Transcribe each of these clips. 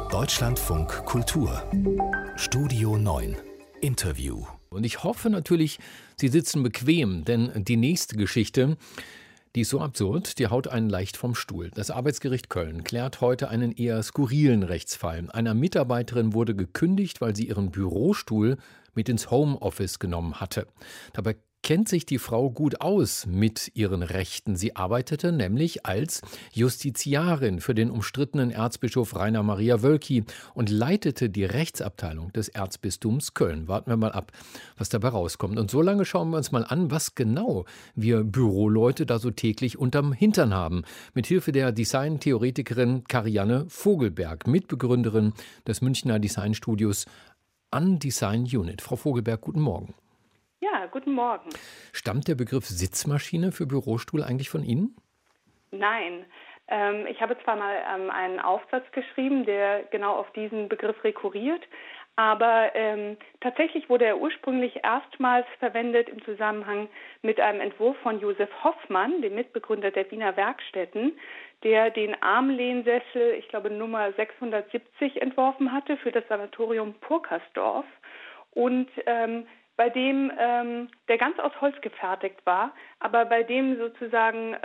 Deutschlandfunk Kultur Studio 9 Interview. Und ich hoffe natürlich, Sie sitzen bequem, denn die nächste Geschichte, die ist so absurd, die haut einen leicht vom Stuhl. Das Arbeitsgericht Köln klärt heute einen eher skurrilen Rechtsfall. Einer Mitarbeiterin wurde gekündigt, weil sie ihren Bürostuhl mit ins Homeoffice genommen hatte. Dabei kennt sich die Frau gut aus mit ihren Rechten. Sie arbeitete nämlich als Justiziarin für den umstrittenen Erzbischof Rainer Maria Wölki und leitete die Rechtsabteilung des Erzbistums Köln. Warten wir mal ab, was dabei rauskommt. Und so lange schauen wir uns mal an, was genau wir Büroleute da so täglich unterm Hintern haben. Mithilfe der Designtheoretikerin Karianne Vogelberg, Mitbegründerin des Münchner Designstudios Undesign Unit. Frau Vogelberg, guten Morgen. Ja, guten Morgen. Stammt der Begriff Sitzmaschine für Bürostuhl eigentlich von Ihnen? Nein. Ich habe zwar mal einen Aufsatz geschrieben, der genau auf diesen Begriff rekurriert, aber tatsächlich wurde er ursprünglich erstmals verwendet im Zusammenhang mit einem Entwurf von Josef Hoffmann, dem Mitbegründer der Wiener Werkstätten, der den Armlehnsessel, ich glaube Nummer 670, entworfen hatte für das Sanatorium Purkersdorf und bei dem, der ganz aus Holz gefertigt war, aber bei dem sozusagen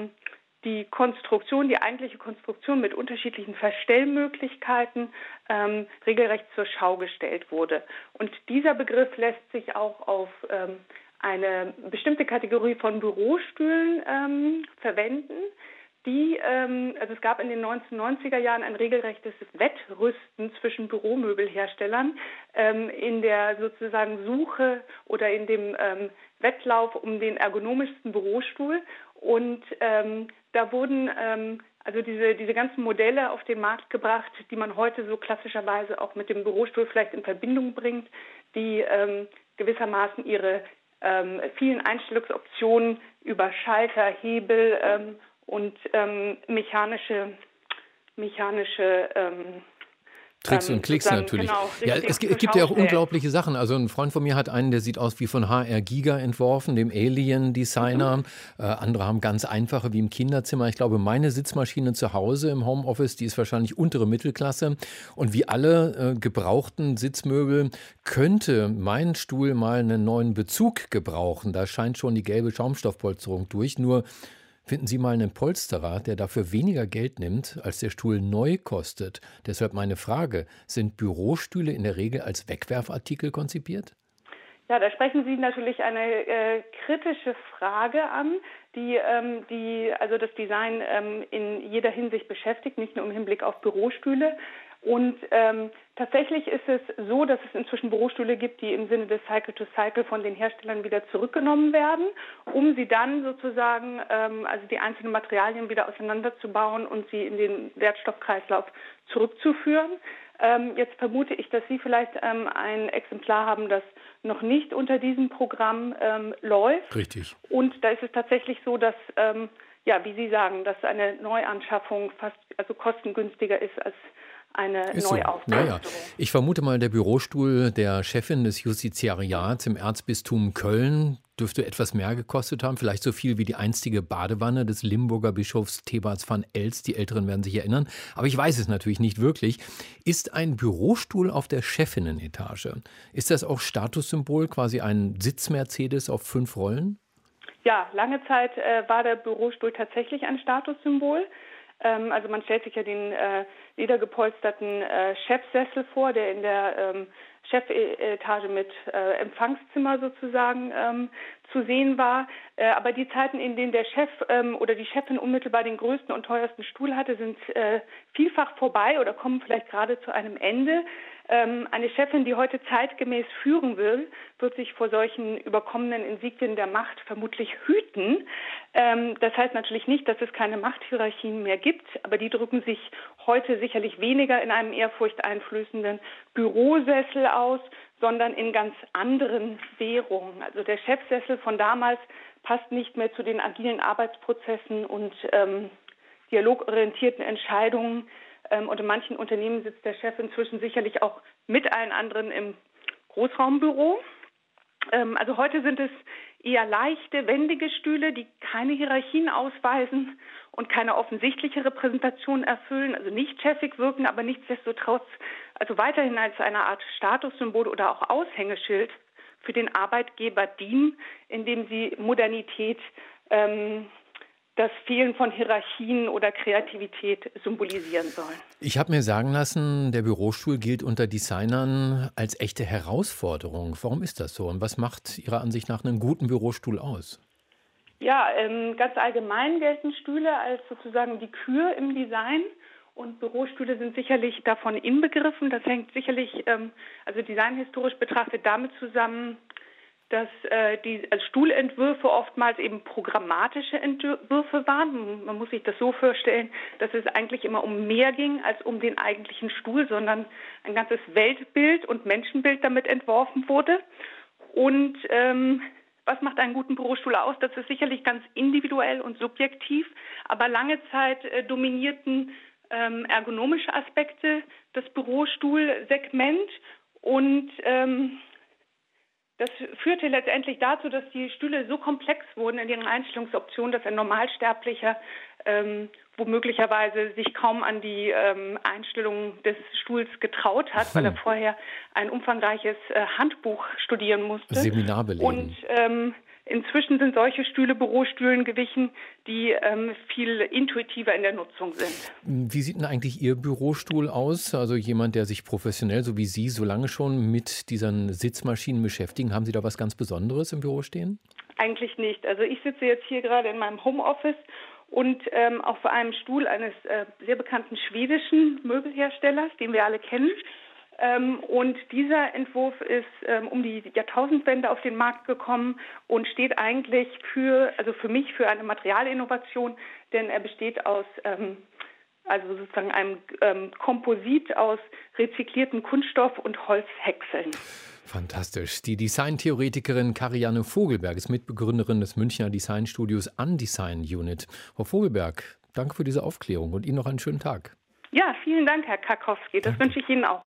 die eigentliche Konstruktion mit unterschiedlichen Verstellmöglichkeiten regelrecht zur Schau gestellt wurde. Und dieser Begriff lässt sich auch auf eine bestimmte Kategorie von Bürostühlen verwenden. Also es gab in den 1990er Jahren ein regelrechtes Wettrüsten zwischen Büromöbelherstellern in der sozusagen Suche oder in dem Wettlauf um den ergonomischsten Bürostuhl. Und da wurden also diese ganzen Modelle auf den Markt gebracht, die man heute so klassischerweise auch mit dem Bürostuhl vielleicht in Verbindung bringt, die gewissermaßen ihre vielen Einstellungsoptionen über Schalter, Hebel und mechanische Tricks und Klicks natürlich. Genau, ja, es gibt ja auch unglaubliche Sachen. Also ein Freund von mir hat einen, der sieht aus wie von HR Giga entworfen, dem Alien-Designer. Andere haben ganz einfache wie im Kinderzimmer. Ich glaube, meine Sitzmaschine zu Hause im Homeoffice, die ist wahrscheinlich untere Mittelklasse. Und wie alle gebrauchten Sitzmöbel könnte mein Stuhl mal einen neuen Bezug gebrauchen. Da scheint schon die gelbe Schaumstoffpolsterung durch. Nur finden Sie mal einen Polsterer, der dafür weniger Geld nimmt, als der Stuhl neu kostet. Deshalb meine Frage, sind Bürostühle in der Regel als Wegwerfartikel konzipiert? Ja, da sprechen Sie natürlich eine kritische Frage an, die also das Design in jeder Hinsicht beschäftigt, nicht nur im Hinblick auf Bürostühle. Und tatsächlich ist es so, dass es inzwischen Bürostühle gibt, die im Sinne des Cycle-to-Cycle von den Herstellern wieder zurückgenommen werden, um sie dann sozusagen, also die einzelnen Materialien wieder auseinanderzubauen und sie in den Wertstoffkreislauf zurückzuführen. Jetzt vermute ich, dass Sie vielleicht ein Exemplar haben, das noch nicht unter diesem Programm läuft. Richtig. Und da ist es tatsächlich so, dass, wie Sie sagen, dass eine Neuanschaffung fast kostengünstiger ist als eine Neuaufrüstung. Naja, ich vermute mal, der Bürostuhl der Chefin des Justiziariats im Erzbistum Köln dürfte etwas mehr gekostet haben, vielleicht so viel wie die einstige Badewanne des Limburger Bischofs Thebats van Elst. Die Älteren werden sich erinnern, aber ich weiß es natürlich nicht wirklich. Ist ein Bürostuhl auf der Chefinnenetage, ist das auch Statussymbol, quasi ein Sitz-Mercedes auf 5 Rollen? Ja, lange Zeit war der Bürostuhl tatsächlich ein Statussymbol. Also man stellt sich ja den ledergepolsterten Chefsessel vor, der in der Chefetage mit Empfangszimmer sozusagen zu sehen war. Aber die Zeiten, in denen der Chef oder die Chefin unmittelbar den größten und teuersten Stuhl hatte, sind vielfach vorbei oder kommen vielleicht gerade zu einem Ende. Eine Chefin, die heute zeitgemäß führen will, wird sich vor solchen überkommenen Insignien der Macht vermutlich hüten. Das heißt natürlich nicht, dass es keine Machthierarchien mehr gibt, aber die drücken sich heute sicherlich weniger in einem ehrfurchteinflößenden Bürosessel aus, sondern in ganz anderen Währungen. Also der Chefsessel von damals passt nicht mehr zu den agilen Arbeitsprozessen und dialogorientierten Entscheidungen. Und in manchen Unternehmen sitzt der Chef inzwischen sicherlich auch mit allen anderen im Großraumbüro. Also heute sind es eher leichte, wendige Stühle, die keine Hierarchien ausweisen und keine offensichtliche Repräsentation erfüllen, also nicht chefig wirken, aber nichtsdestotrotz also weiterhin als eine Art Statussymbol oder auch Aushängeschild für den Arbeitgeber dienen, indem sie Modernität, das Fehlen von Hierarchien oder Kreativität symbolisieren sollen. Ich habe mir sagen lassen, der Bürostuhl gilt unter Designern als echte Herausforderung. Warum ist das so? Und was macht Ihrer Ansicht nach einen guten Bürostuhl aus? Ja, ganz allgemein gelten Stühle als sozusagen die Kür im Design. Und Bürostühle sind sicherlich davon inbegriffen. Das hängt sicherlich, also designhistorisch betrachtet, damit zusammen, dass die Stuhlentwürfe oftmals eben programmatische Entwürfe waren. Man muss sich das so vorstellen, dass es eigentlich immer um mehr ging als um den eigentlichen Stuhl, sondern ein ganzes Weltbild und Menschenbild damit entworfen wurde. Und was macht einen guten Bürostuhl aus? Das ist sicherlich ganz individuell und subjektiv, aber lange Zeit dominierten ergonomische Aspekte das Bürostuhlsegment und das führte letztendlich dazu, dass die Stühle so komplex wurden in ihren Einstellungsoptionen, dass ein Normalsterblicher womöglicherweise sich kaum an die Einstellung des Stuhls getraut hat, weil er vorher ein umfangreiches Handbuch studieren musste. Seminar belegen. Und inzwischen sind solche Stühle Bürostühlen gewichen, die viel intuitiver in der Nutzung sind. Wie sieht denn eigentlich Ihr Bürostuhl aus? Also jemand, der sich professionell, so wie Sie, so lange schon mit diesen Sitzmaschinen beschäftigen. Haben Sie da was ganz Besonderes im Büro stehen? Eigentlich nicht. Also ich sitze jetzt hier gerade in meinem Homeoffice und auf einem Stuhl eines sehr bekannten schwedischen Möbelherstellers, den wir alle kennen. Und dieser Entwurf ist um die Jahrtausendwende auf den Markt gekommen und steht eigentlich für mich für eine Materialinnovation, denn er besteht aus also sozusagen einem Komposit aus rezykliertem Kunststoff und Holzhäckseln. Fantastisch. Die Designtheoretikerin Karianne Vogelberg ist Mitbegründerin des Münchner Designstudios Undesign Unit. Frau Vogelberg, danke für diese Aufklärung und Ihnen noch einen schönen Tag. Ja, vielen Dank, Herr Karkowski. Das wünsche ich Ihnen auch.